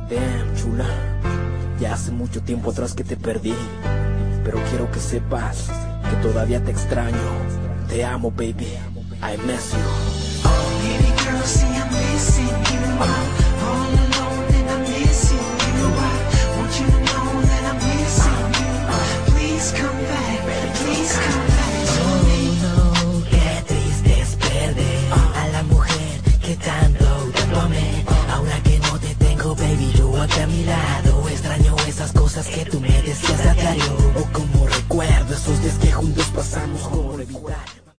Damn, chula, ya hace mucho tiempo atrás que te perdí, pero quiero que sepas que todavía te extraño. Te amo, baby, I miss you. Oh, baby girl, see I'm missing you.